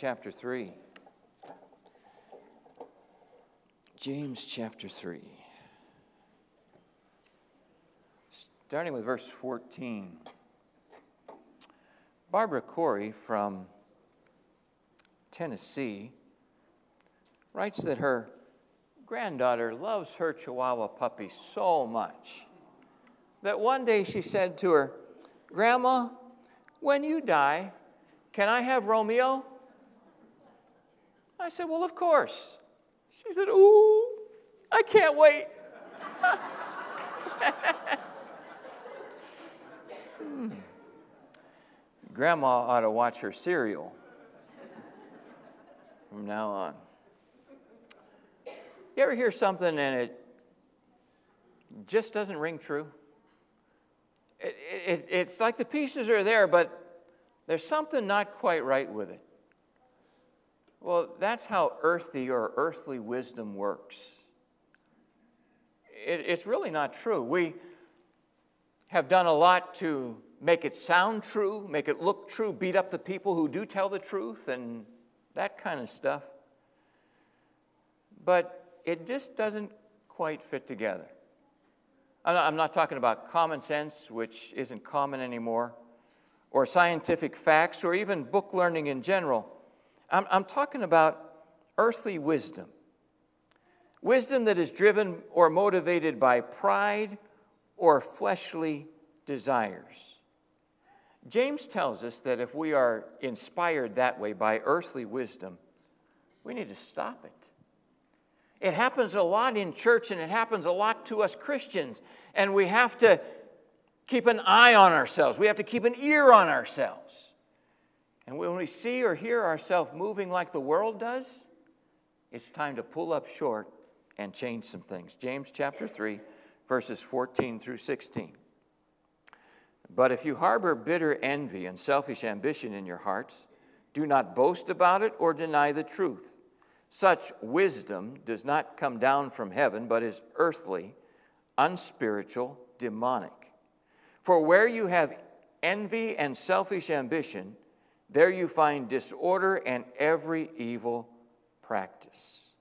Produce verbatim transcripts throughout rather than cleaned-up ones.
chapter three. James chapter three. Starting with verse fourteen. Barbara Corey from Tennessee writes that her granddaughter loves her Chihuahua puppy so much that one day she said to her, "Grandma, when you die, can I have Romeo?" I said, "Well, of course." She said, "Ooh, I can't wait." hmm. Grandma ought to watch her cereal from now on. You ever hear something and it just doesn't ring true? It, it, it's like the pieces are there, but there's something not quite right with it. Well, that's how earthy or earthly wisdom works. It, it's really not true. We have done a lot to make it sound true, make it look true, beat up the people who do tell the truth and that kind of stuff. But it just doesn't quite fit together. I'm not talking about common sense, which isn't common anymore, or scientific facts, or even book learning in general. I'm, I'm talking about earthly wisdom. Wisdom that is driven or motivated by pride or fleshly desires. James tells us that if we are inspired that way by earthly wisdom, we need to stop it. It happens a lot in church, and it happens a lot to us Christians, and we have to keep an eye on ourselves. We have to keep an ear on ourselves. And when we see or hear ourselves moving like the world does, it's time to pull up short and change some things. James chapter three, verses fourteen through sixteen. "But if you harbor bitter envy and selfish ambition in your hearts, do not boast about it or deny the truth. Such wisdom does not come down from heaven, but is earthly, unspiritual, demonic. For where you have envy and selfish ambition, there you find disorder and every evil practice."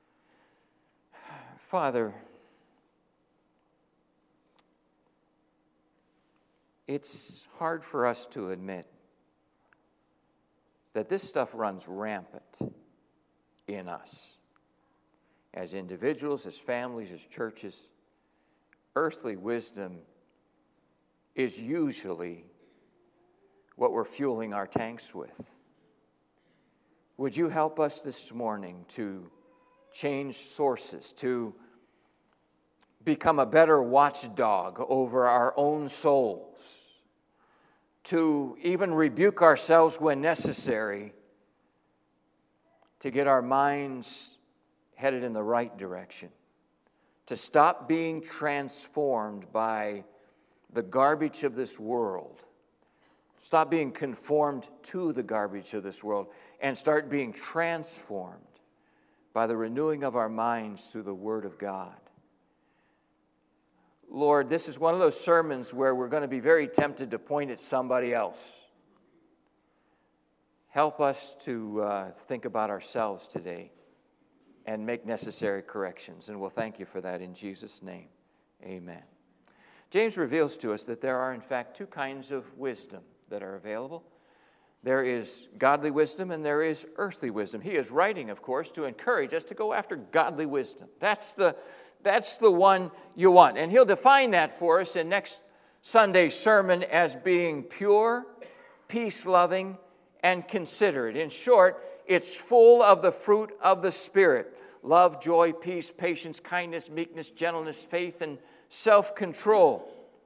Father, it's hard for us to admit that this stuff runs rampant in us. As individuals, as families, as churches, earthly wisdom is usually what we're fueling our tanks with. Would you help us this morning to change sources, to become a better watchdog over our own souls, to even rebuke ourselves when necessary, to get our minds headed in the right direction, to stop being transformed by the garbage of this world, stop being conformed to the garbage of this world, and start being transformed by the renewing of our minds through the Word of God. Lord, this is one of those sermons where we're going to be very tempted to point at somebody else. Help us to uh, think about ourselves today and make necessary corrections. And we'll thank you for that in Jesus' name. Amen. James reveals to us that there are, in fact, two kinds of wisdom that are available. There is godly wisdom and there is earthly wisdom. He is writing, of course, to encourage us to go after godly wisdom. That's the, that's the one you want. And he'll define that for us in next Sunday's sermon as being pure, peace-loving, and considerate. In short, it's full of the fruit of the Spirit: love, joy, peace, patience, kindness, meekness, gentleness, faith, and self-control.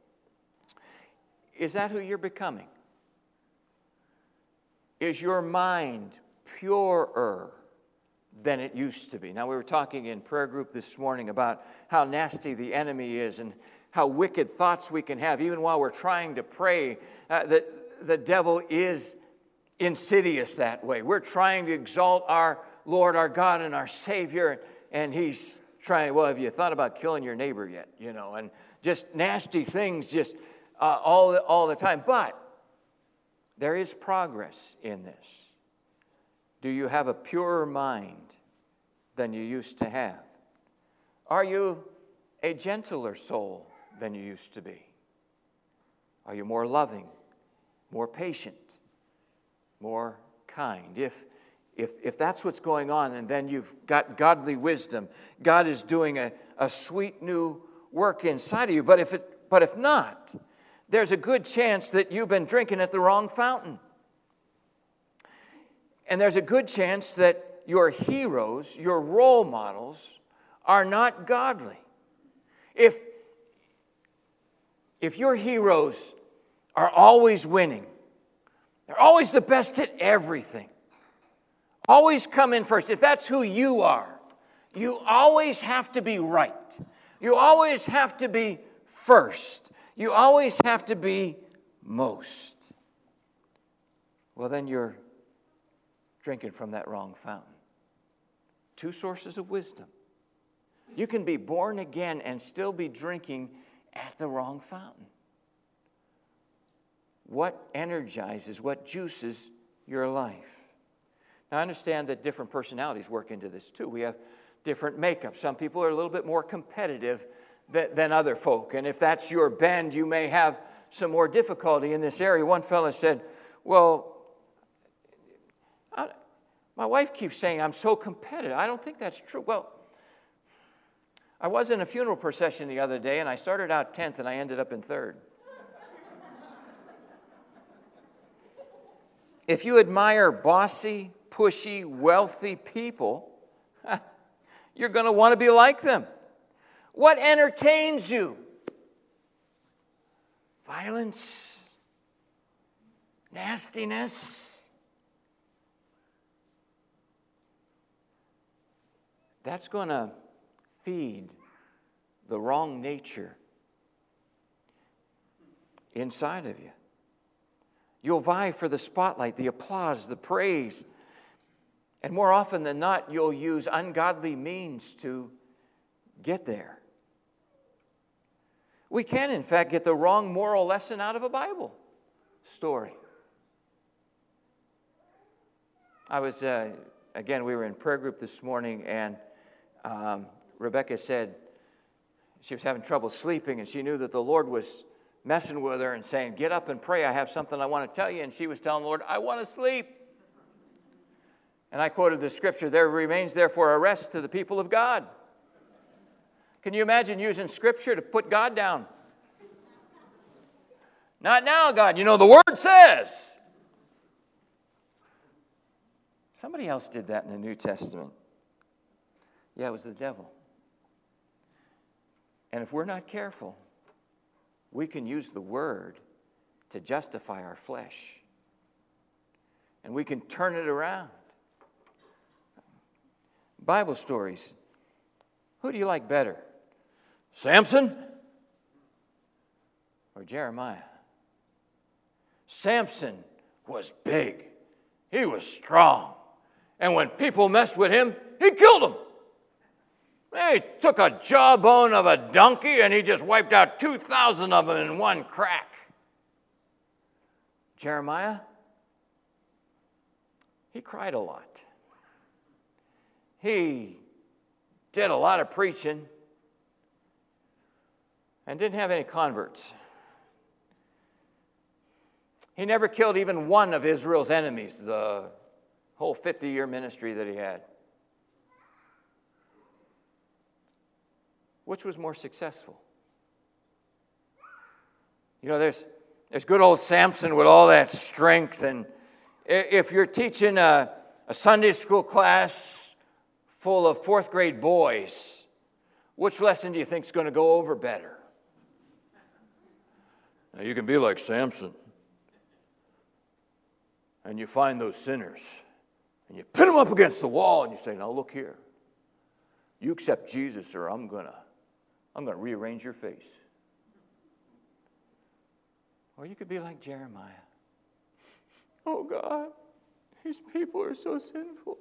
Is that who you're becoming? Is your mind purer than it used to be? Now, we were talking in prayer group this morning about how nasty the enemy is and how wicked thoughts we can have. Even while we're trying to pray, uh, that the devil is insidious that way. We're trying to exalt our Lord, our God, and our Savior, and he's trying, well, have you thought about killing your neighbor yet? You know, and just nasty things just uh, all, the, all the time. But there is progress in this. Do you have a purer mind than you used to have? Are you a gentler soul than you used to be? Are you more loving, more patient, more kind? If, if, if that's what's going on, and then you've got godly wisdom, God is doing a, a sweet new work inside of you. But if, it, but if not, there's a good chance that you've been drinking at the wrong fountain. And there's a good chance that your heroes, your role models, are not godly. If, if your heroes are always winning, they're always the best at everything, always come in first, if that's who you are, you always have to be right. You always have to be first. You always have to be most. Well, then you're drinking from that wrong fountain. Two sources of wisdom. You can be born again and still be drinking at the wrong fountain. What energizes, what juices your life? Now, I understand that different personalities work into this too. We have different makeup. Some people are a little bit more competitive than, than other folk. And if that's your bend, you may have some more difficulty in this area. One fellow said, well, I, my wife keeps saying I'm so competitive. I don't think that's true. Well, I was in a funeral procession the other day, and I started out tenth, and I ended up in third. If you admire bossy, pushy, wealthy people, you're going to want to be like them. What entertains you? Violence? Nastiness? That's going to feed the wrong nature inside of you. You'll vie for the spotlight, the applause, the praise. And more often than not, you'll use ungodly means to get there. We can, in fact, get the wrong moral lesson out of a Bible story. I was, uh, again, we were in prayer group this morning, and um, Rebecca said she was having trouble sleeping, and she knew that the Lord was messing with her and saying, get up and pray. I have something I want to tell you. And she was telling the Lord, I want to sleep. And I quoted the scripture, there remains therefore a rest to the people of God. Can you imagine using scripture to put God down? Not now, God. You know, the word says. Somebody else did that in the New Testament. Yeah, it was the devil. And if we're not careful, we can use the word to justify our flesh. And we can turn it around. Bible stories. Who do you like better? Samson or Jeremiah? Samson was big. He was strong. And when people messed with him, he killed them. He took a jawbone of a donkey and he just wiped out two thousand of them in one crack. Jeremiah, he cried a lot. He did a lot of preaching and didn't have any converts. He never killed even one of Israel's enemies, the whole fifty-year ministry that he had. Which was more successful? You know, there's, there's good old Samson with all that strength. And if you're teaching a, a Sunday school class full of fourth grade boys, which lesson do you think is going to go over better? Now, you can be like Samson. And you find those sinners. And you pin them up against the wall and you say, now look here. You accept Jesus or I'm going to I'm going to rearrange your face. Or you could be like Jeremiah. Oh, God, these people are so sinful.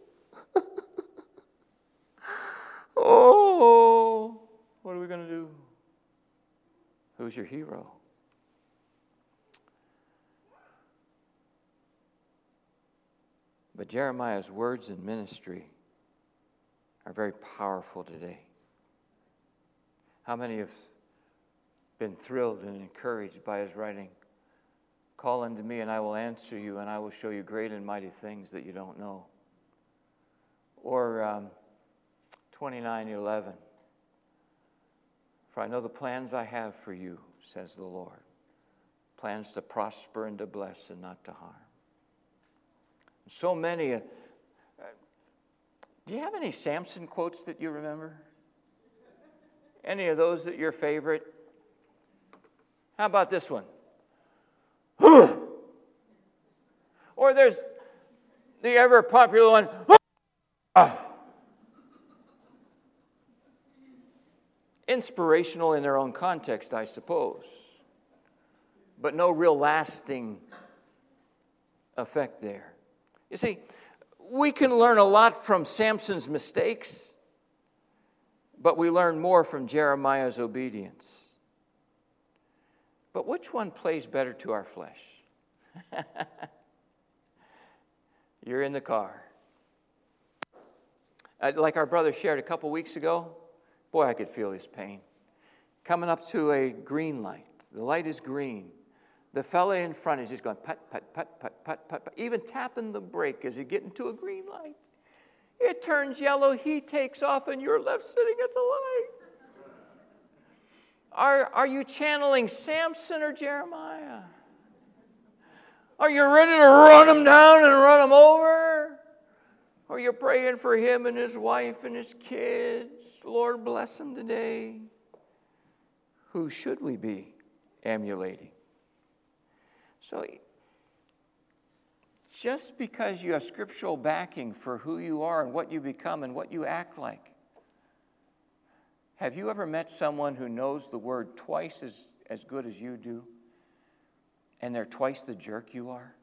Oh, what are we going to do? Who's your hero? But Jeremiah's words and ministry are very powerful today. How many have been thrilled and encouraged by his writing? Call unto me and I will answer you, and I will show you great and mighty things that you don't know. Or um, twenty-nine eleven. For I know the plans I have for you, says the Lord. Plans to prosper and to bless and not to harm. So many. Uh, do you have any Samson quotes that you remember? Any of those that your favorite? How about this one? Or there's the ever popular one. Inspirational in their own context, I suppose, but no real lasting effect there. You see, we can learn a lot from Samson's mistakes, but we learn more from Jeremiah's obedience. But which one plays better to our flesh? You're in the car. Like our brother shared a couple weeks ago, boy, I could feel his pain. Coming up to a green light. The light is green. The fella in front is just going put, put, put, put, put, put, put, even tapping the brake as he gets into a green light. It turns yellow, he takes off, and you're left sitting at the light. Are, are you channeling Samson or Jeremiah? Are you ready to run him down and run him over? Or you're praying for him and his wife and his kids? Lord, bless them today. Who should we be emulating? So, just because you have scriptural backing for who you are and what you become and what you act like, have you ever met someone who knows the word twice as, as good as you do, and they're twice the jerk you are?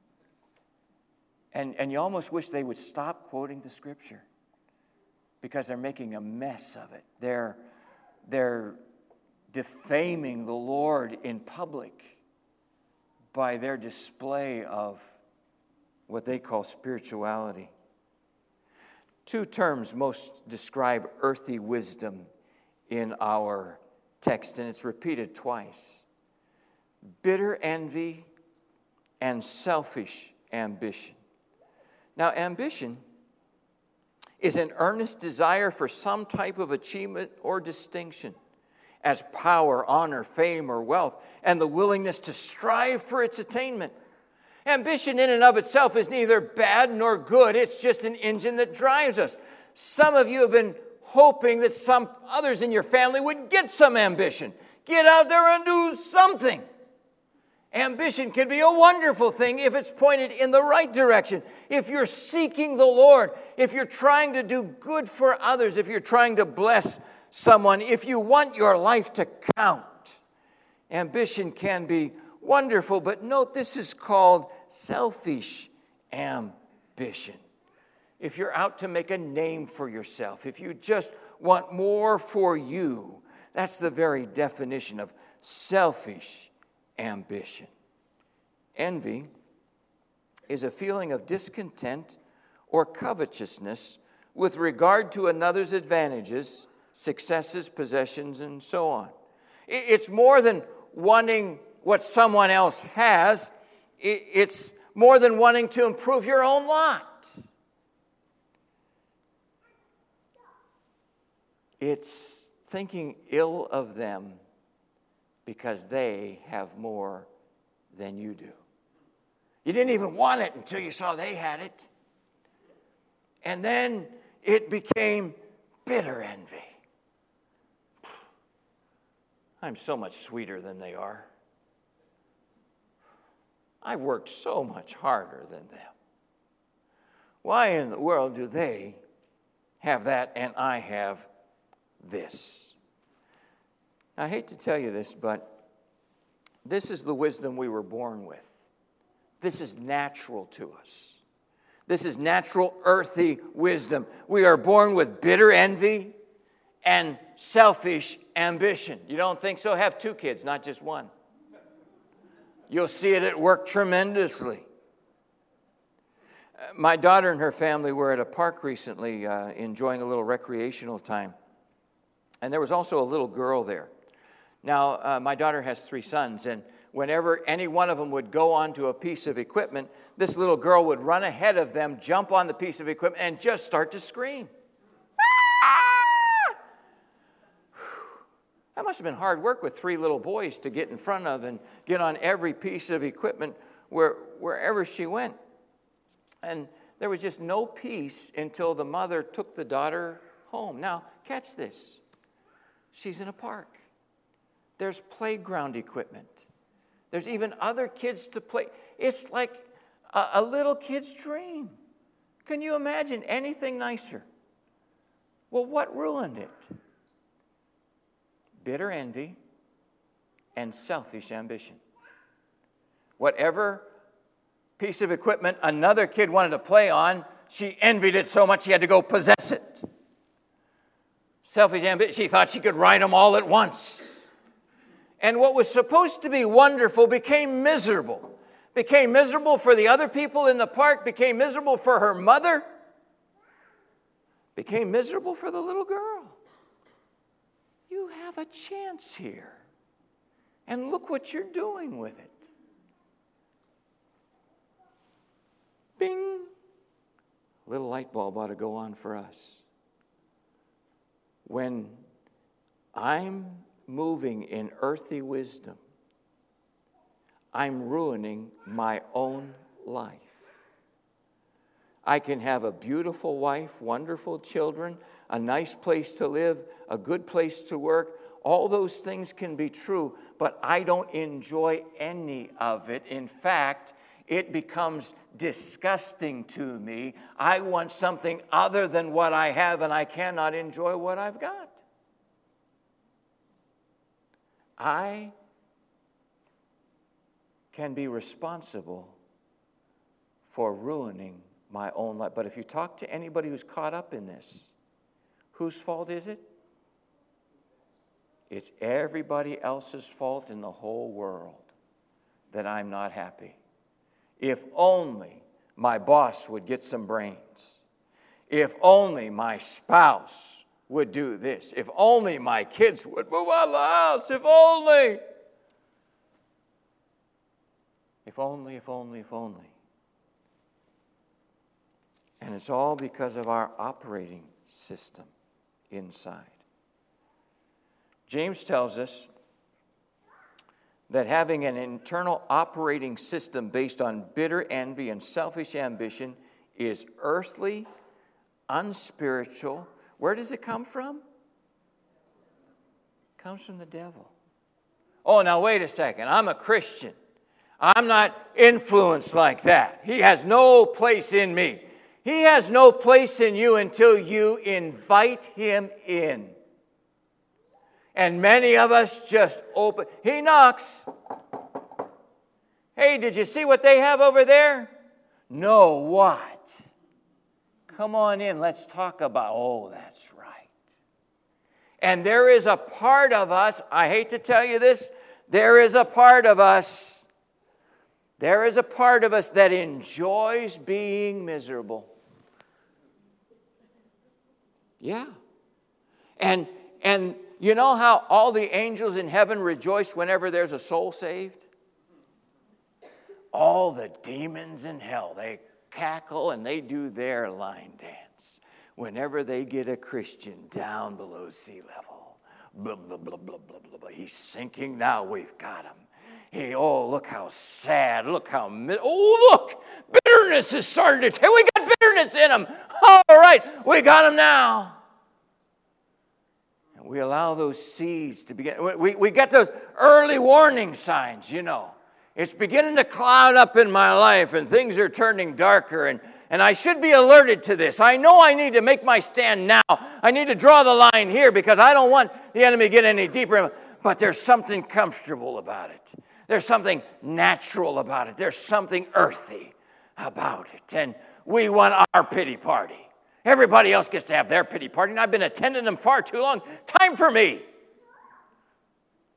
And, and you almost wish they would stop quoting the scripture because they're making a mess of it. They're, they're defaming the Lord in public by their display of what they call spirituality. Two terms most describe earthy wisdom in our text, and it's repeated twice. Bitter envy and selfish ambition. Now, ambition is an earnest desire for some type of achievement or distinction, as power, honor, fame, or wealth, and the willingness to strive for its attainment. Ambition in and of itself is neither bad nor good. It's just an engine that drives us. Some of you have been hoping that some others in your family would get some ambition. Get out there and do something. Ambition can be a wonderful thing if it's pointed in the right direction. If you're seeking the Lord, if you're trying to do good for others, if you're trying to bless someone, if you want your life to count, ambition can be wonderful. But note, this is called selfish ambition. If you're out to make a name for yourself, if you just want more for you, that's the very definition of selfish ambition. Envy is a feeling of discontent or covetousness with regard to another's advantages, successes, possessions, and so on. It's more than wanting what someone else has. It's more than wanting to improve your own lot. It's thinking ill of them because they have more than you do. You didn't even want it until you saw they had it. And then it became bitter envy. I'm so much sweeter than they are. I worked so much harder than them. Why in the world do they have that and I have this? Now, I hate to tell you this, but this is the wisdom we were born with. This is natural to us. This is natural, earthy wisdom. We are born with bitter envy and selfish ambition. You don't think so? Have two kids, not just one. You'll see it at work tremendously. My daughter and her family were at a park recently uh, enjoying a little recreational time. And there was also a little girl there. Now, uh, my daughter has three sons, and whenever any one of them would go onto a piece of equipment, this little girl would run ahead of them, jump on the piece of equipment, and just start to scream. Ah! That must have been hard work with three little boys to get in front of and get on every piece of equipment where, wherever she went. And there was just no peace until the mother took the daughter home. Now, catch this. She's in a park. There's playground equipment. There's even other kids to play. It's like a, a little kid's dream. Can you imagine anything nicer? Well, what ruined it? Bitter envy and selfish ambition. Whatever piece of equipment another kid wanted to play on, she envied it so much she had to go possess it. Selfish ambition, she thought she could ride them all at once. And what was supposed to be wonderful became miserable. Became miserable for the other people in the park, became miserable for her mother, became miserable for the little girl. You have a chance here. And look what you're doing with it. Bing! A little light bulb ought to go on for us. When I'm moving in earthly wisdom, I'm ruining my own life. I can have a beautiful wife, wonderful children, a nice place to live, a good place to work. All those things can be true, but I don't enjoy any of it. In fact, it becomes disgusting to me. I want something other than what I have, and I cannot enjoy what I've got. I can be responsible for ruining my own life. But if you talk to anybody who's caught up in this, whose fault is it? It's everybody else's fault in the whole world that I'm not happy. If only my boss would get some brains. If only my spouse would do this. If only my kids would move out of the house. If only. If only, if only, if only. And it's all because of our operating system inside. James tells us that having an internal operating system based on bitter envy and selfish ambition is earthly, unspiritual. Where does it come from? It comes from the devil. Oh, now wait a second. I'm a Christian. I'm not influenced like that. He has no place in me. He has no place in you until you invite him in. And many of us just open. He knocks. Hey, did you see what they have over there? No, what? Come on in. Let's talk about, oh, that's right. And there is a part of us, I hate to tell you this, there is a part of us, there is a part of us that enjoys being miserable. Yeah. And, and, you know how all the angels in heaven rejoice whenever there's a soul saved? All the demons in hell, they cackle and they do their line dance whenever they get a Christian down below sea level. Blah, blah, blah, blah, blah, blah, blah. He's sinking now, we've got him. Hey, oh, look how sad, look how, oh, look, bitterness has started to, hey, we got bitterness in him. All right, we got him now. We allow those seeds to begin. We, we get those early warning signs, you know. It's beginning to cloud up in my life and things are turning darker and, and I should be alerted to this. I know I need to make my stand now. I need to draw the line here because I don't want the enemy to get any deeper. But there's something comfortable about it. There's something natural about it. There's something earthy about it. And we want our pity party. Everybody else gets to have their pity party, and I've been attending them far too long. Time for me.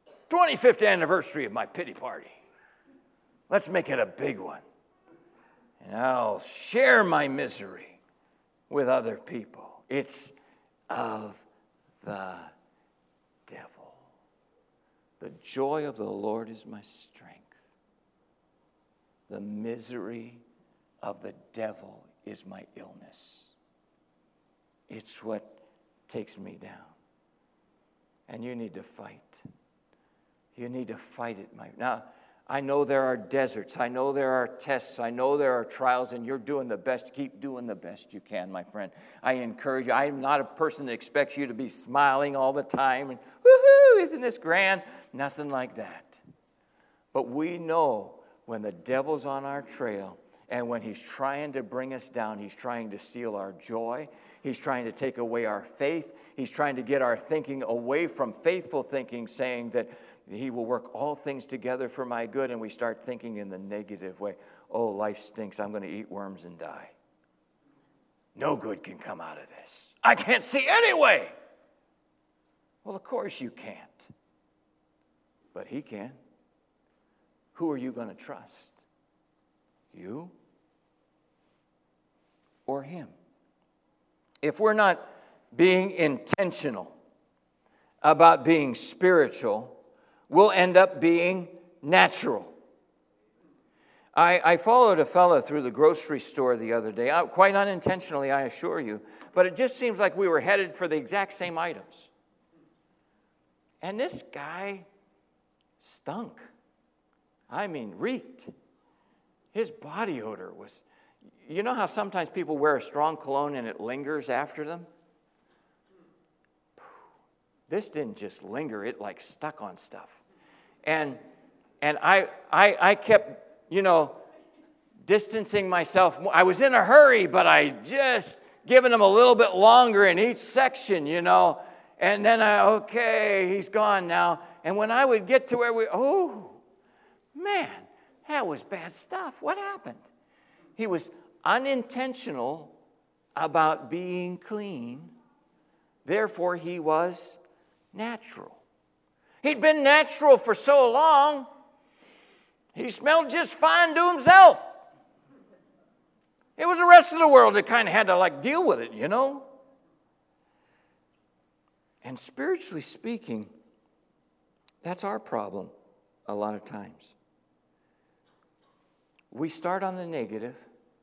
twenty-fifth anniversary of my pity party. Let's make it a big one. and I'll share my misery with other people. It's of the devil. The joy of the Lord is my strength. The misery of the devil is my illness. It's what takes me down. And you need to fight. You need to fight it. My, now, I know there are deserts. I know there are tests. I know there are trials, and you're doing the best. Keep doing the best you can, my friend. I encourage you. I'm not a person that expects you to be smiling all the time and, woohoo, isn't this grand? Nothing like that. But we know when the devil's on our trail and when he's trying to bring us down, he's trying to steal our joy. He's trying to take away our faith. He's trying to get our thinking away from faithful thinking, saying that he will work all things together for my good, and we start thinking in the negative way. Oh, life stinks. I'm going to eat worms and die. No good can come out of this. I can't see any way. Well, of course you can't. But he can. Who are you going to trust? You or him? If we're not being intentional about being spiritual, we'll end up being natural. I, I followed a fellow through the grocery store the other day, uh, quite unintentionally, I assure you, but it just seems like we were headed for the exact same items. And this guy stunk. I mean, reeked. His body odor was, you know how sometimes people wear a strong cologne and it lingers after them? This didn't just linger, it like stuck on stuff. And and I I I kept, you know, distancing myself. I was in a hurry, but I just giving him a little bit longer in each section, you know. And then I, okay, he's gone now. And when I would get to where we, oh, man, that was bad stuff. What happened? He was unintentional about being clean. Therefore, he was natural. He'd been natural for so long, he smelled just fine to himself. It was the rest of the world that kind of had to like deal with it, you know? And spiritually speaking, that's our problem a lot of times. We start on the negative,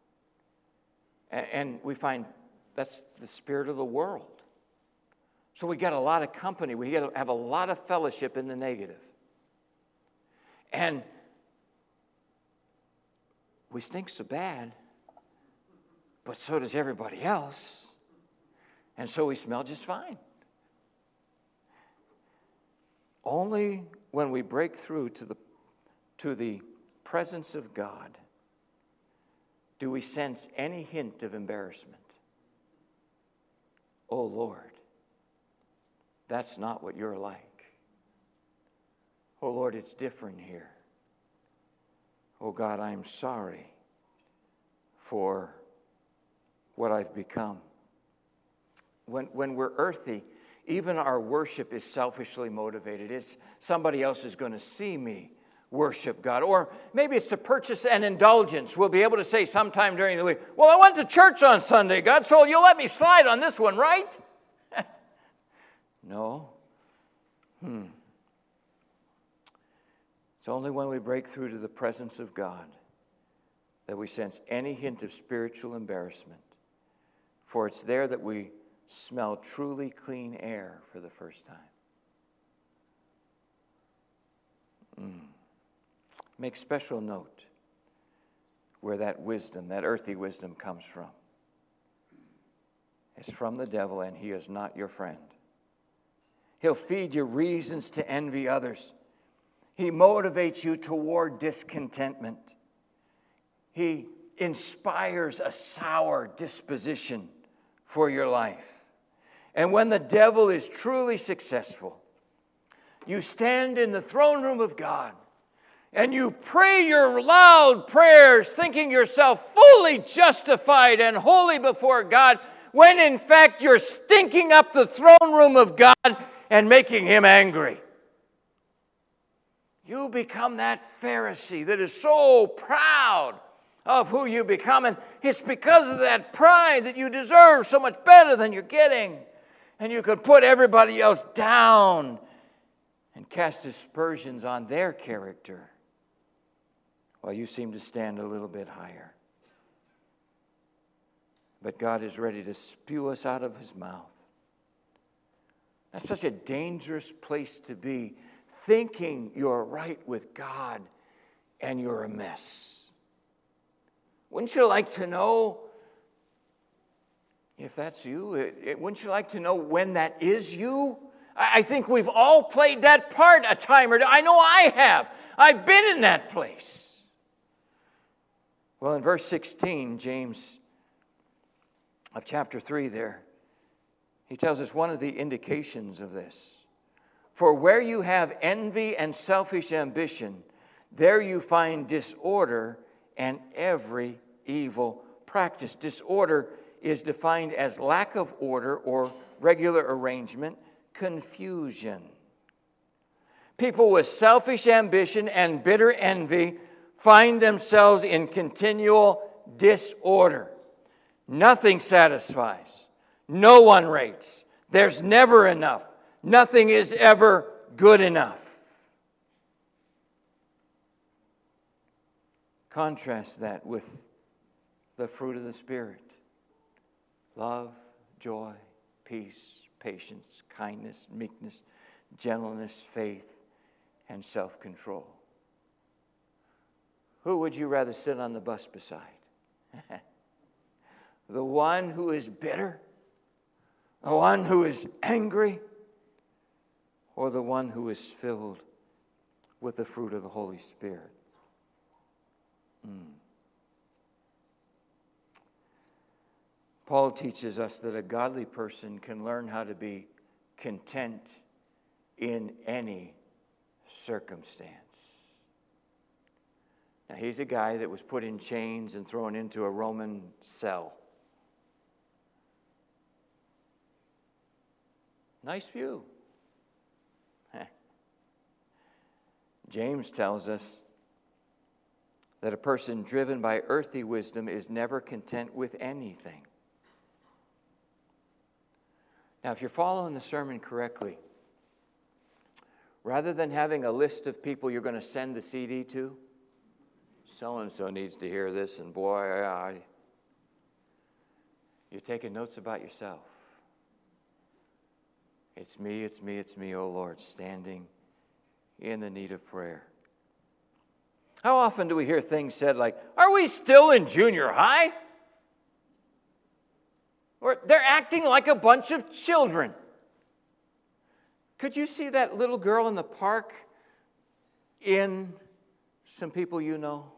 and we find that's the spirit of the world. So we got a lot of company. We got to have a lot of fellowship in the negative. And we stink so bad, but so does everybody else. And so we smell just fine. Only when we break through to the, to the presence of God do we sense any hint of embarrassment. Oh, Lord. That's not what you're like. Oh, Lord, it's different here. Oh, God, I'm sorry for what I've become. When, when we're earthy, even our worship is selfishly motivated. It's somebody else is going to see me worship God. Or maybe it's to purchase an indulgence. We'll be able to say sometime during the week, well, I went to church on Sunday, God, so you'll let me slide on this one, right? No. Hmm. It's only when we break through to the presence of God that we sense any hint of spiritual embarrassment. For it's there that we smell truly clean air for the first time. Mm. Make special note where that wisdom, that earthy wisdom comes from. It's from the devil, and he is not your friend. He'll feed you reasons to envy others. He motivates you toward discontentment. He inspires a sour disposition for your life. And when the devil is truly successful, you stand in the throne room of God and you pray your loud prayers, thinking yourself fully justified and holy before God, when in fact you're stinking up the throne room of God and making him angry. You become that Pharisee that is so proud of who you become. And it's because of that pride that you deserve so much better than you're getting. And you could put everybody else down and cast aspersions on their character while you seem to stand a little bit higher. But God is ready to spew us out of his mouth. That's such a dangerous place to be, thinking you're right with God and you're a mess. Wouldn't you like to know if that's you? It, it, wouldn't you like to know when that is you? I, I think we've all played that part a time or two. I know I have. I've been in that place. Well, in verse sixteen, James of chapter three there, he tells us one of the indications of this. For where you have envy and selfish ambition, there you find disorder and every evil practice. Disorder is defined as lack of order or regular arrangement, confusion. People with selfish ambition and bitter envy find themselves in continual disorder. Nothing satisfies. No one rates. There's never enough. Nothing is ever good enough. Contrast that with the fruit of the Spirit. Love, joy, peace, patience, kindness, meekness, gentleness, faith, and self-control. Who would you rather sit on the bus beside? The one who is bitter? The one who is angry? Or the one who is filled with the fruit of the Holy Spirit? Mm. Paul teaches us that a godly person can learn how to be content in any circumstance. Now, he's a guy that was put in chains and thrown into a Roman cell. Nice view. James tells us that a person driven by earthly wisdom is never content with anything. Now, if you're following the sermon correctly, rather than having a list of people you're going to send the C D to, so-and-so needs to hear this, and boy, I, you're taking notes about yourself. It's me, it's me, it's me, oh Lord, standing in the need of prayer. How often do we hear things said like, are we still in junior high? Or they're acting like a bunch of children. Could you see that little girl in the park in some people you know?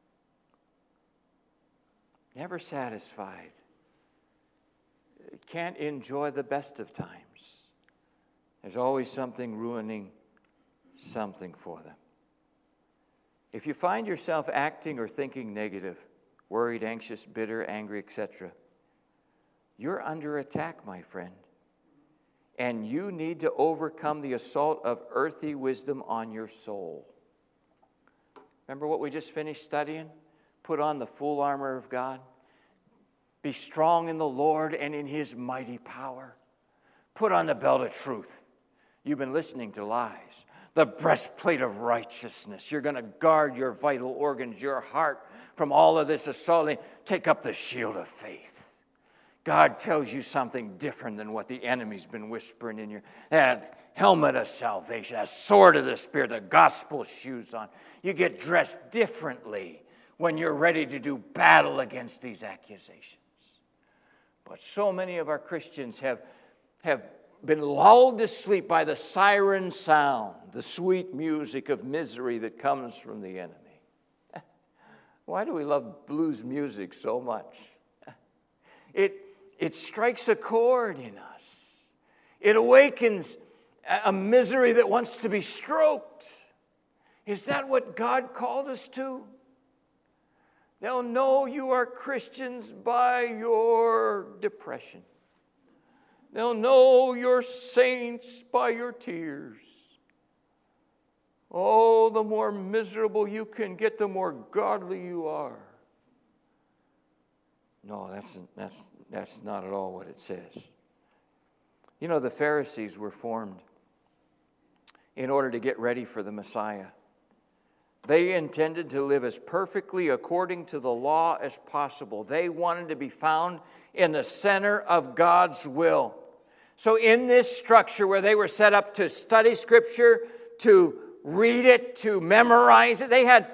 Never satisfied. Can't enjoy the best of times. There's always something ruining something for them. If you find yourself acting or thinking negative, worried, anxious, bitter, angry, et cetera, you're under attack, my friend. And you need to overcome the assault of earthly wisdom on your soul. Remember what we just finished studying? Put on the full armor of God. Be strong in the Lord and in his mighty power. Put on the belt of truth. You've been listening to lies. The breastplate of righteousness. You're going to guard your vital organs, your heart, from all of this assaulting. Take up the shield of faith. God tells you something different than what the enemy's been whispering in your that helmet of salvation, that sword of the Spirit, the gospel shoes on. You get dressed differently when you're ready to do battle against these accusations. But so many of our Christians have, have been lulled to sleep by the siren sound, the sweet music of misery that comes from the enemy. Why do we love blues music so much? It, it strikes a chord in us. It awakens a misery that wants to be stroked. Is that what God called us to? They'll know you are Christians by your depression. They'll know you're saints by your tears. Oh, the more miserable you can get, the more godly you are. No, that's, that's, that's not at all what it says. You know, the Pharisees were formed in order to get ready for the Messiah. They intended to live as perfectly according to the law as possible. They wanted to be found in the center of God's will. So in this structure where they were set up to study Scripture, to read it, to memorize it, they had,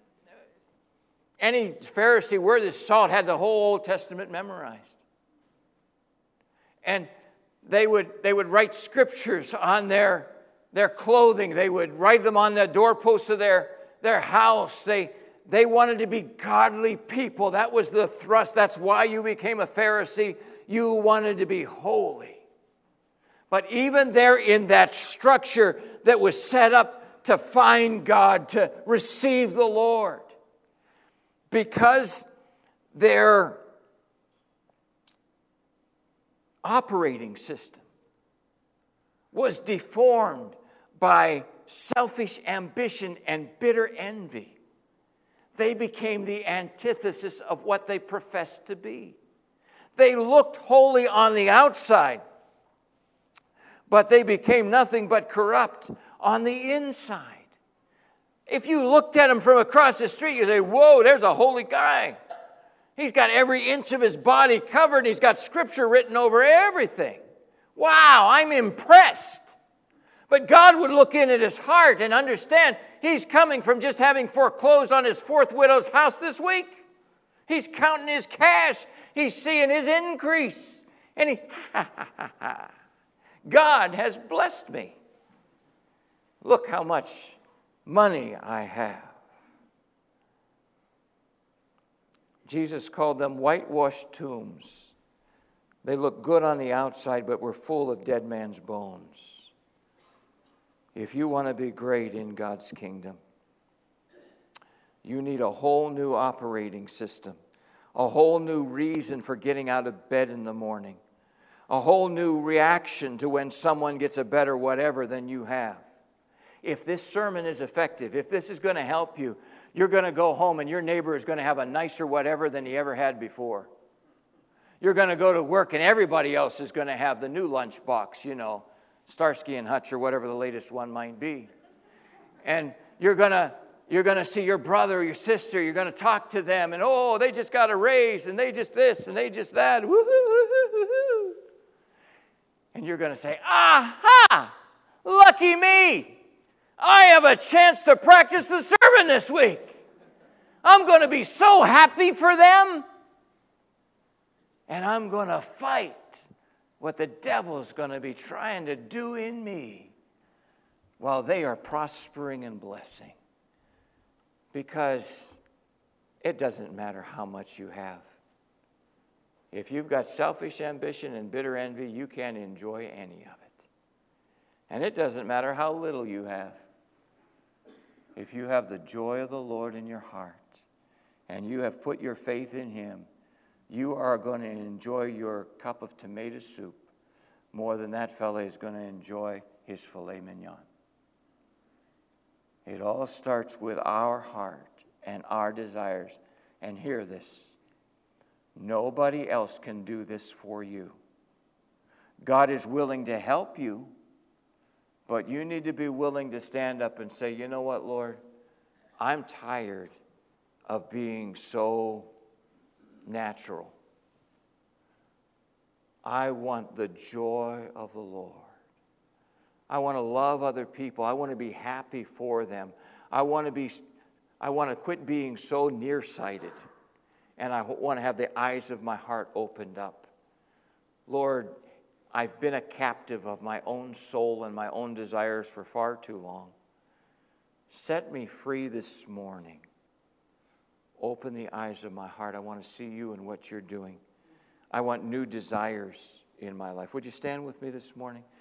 any Pharisee worth his salt had the whole Old Testament memorized. And they would, they would write scriptures on their, their clothing. They would write them on the doorposts of their, their house. They, they wanted to be godly people. That was the thrust. That's why you became a Pharisee. You wanted to be holy. But even there in that structure that was set up to find God, to receive the Lord, because their operating system was deformed by selfish ambition and bitter envy, they became the antithesis of what they professed to be. They looked holy on the outside, but they became nothing but corrupt on the inside. If you looked at him from across the street, you say, whoa, there's a holy guy. He's got every inch of his body covered. He's got Scripture written over everything. Wow, I'm impressed. But God would look in at his heart and understand he's coming from just having foreclosed on his fourth widow's house this week. He's counting his cash. He's seeing his increase. And he, ha, ha, ha, ha. God has blessed me. Look how much money I have. Jesus called them whitewashed tombs. They looked good on the outside, but were full of dead man's bones. If you want to be great in God's kingdom, you need a whole new operating system, a whole new reason for getting out of bed in the morning, a whole new reaction to when someone gets a better whatever than you have. If this sermon is effective, if this is going to help you, you're going to go home and your neighbor is going to have a nicer whatever than he ever had before. You're going to go to work and everybody else is going to have the new lunchbox, you know, Starsky and Hutch or whatever the latest one might be. And you're going to you're going to see your brother or your sister, you're going to talk to them, and oh, they just got a raise and they just this and they just that. Woo-hoo-hoo-hoo-hoo. And you're going to say, aha, lucky me. I have a chance to practice the sermon this week. I'm going to be so happy for them. And I'm going to fight what the devil's going to be trying to do in me while they are prospering and blessing. Because it doesn't matter how much you have. If you've got selfish ambition and bitter envy, you can't enjoy any of it. And it doesn't matter how little you have. If you have the joy of the Lord in your heart and you have put your faith in Him, you are going to enjoy your cup of tomato soup more than that fella is going to enjoy his filet mignon. It all starts with our heart and our desires. And hear this. Nobody else can do this for you. God is willing to help you, but you need to be willing to stand up and say, you know what, Lord? I'm tired of being so natural. I want the joy of the Lord. I want to love other people. I want to be happy for them. I want to be, I want to quit being so nearsighted. And I want to have the eyes of my heart opened up. Lord, I've been a captive of my own soul and my own desires for far too long. Set me free this morning. Open the eyes of my heart. I want to see you and what you're doing. I want new desires in my life. Would you stand with me this morning?